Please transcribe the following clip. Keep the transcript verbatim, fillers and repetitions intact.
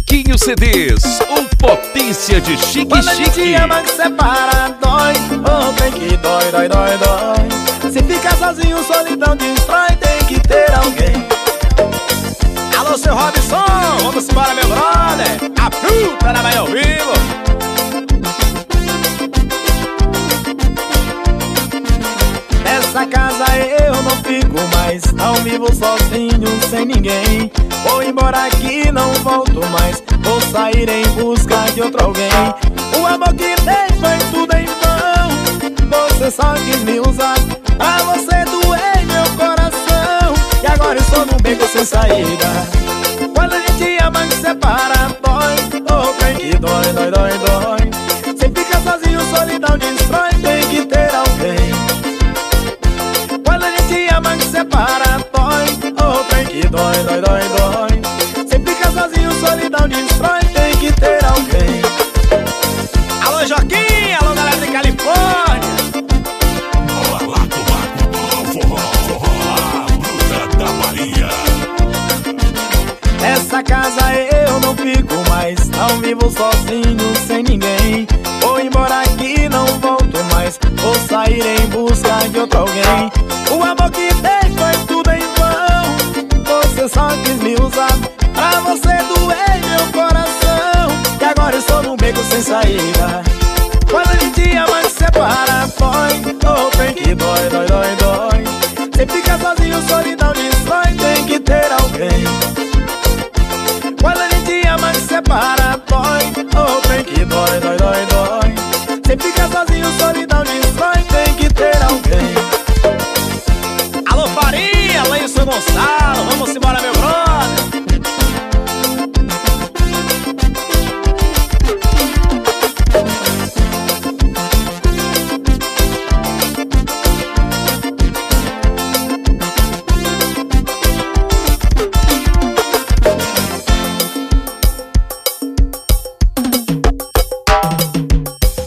Chiquinho C Ds, o potência de chique Quando a chique. gente ama que separa, dói. Oh, tem que dói, dói, dói, dói. Se ficar sozinho, solidão destrói. Tem que ter alguém. Alô, seu Robson, vamos embora, meu brother. A puta na vai ao vivo. Nessa casa eu não fico mais, não vivo sozinho, sem ninguém. Vou embora aqui, não volto mais. Vou sair em busca de outro alguém. O amor que dei foi tudo em vão. Você só quis me usar, pra você doer meu coração. E agora eu estou num beco sem saída. Quando a gente ama que separa, dói. Oh, tem que dói, dói, dói, dói. Se fica sozinho, solidão destrói. Tem que ter alguém. Quando a gente ama que separa, dói. Oh, tem que dói, dói, dói, dói. Se fica sozinho, solidão destrói. Tem que ter alguém. Alô, Joaquim, alô, galera de Califórnia. Nessa casa eu não fico mais, não vivo sozinho, sem ninguém. Vou embora aqui, não volto mais. Vou sair em busca de outro alguém. O amor que dei foi tudo em vão. Você só quis me usar, pra você doer meu coração. E agora eu estou num beco sem saída. Quando a gente ama que separa, dói. Oh, tem que dói, dói, dói, dói. Se fica sozinho, solidão destrói. Tem que ter alguém. Quando a gente ama que separa,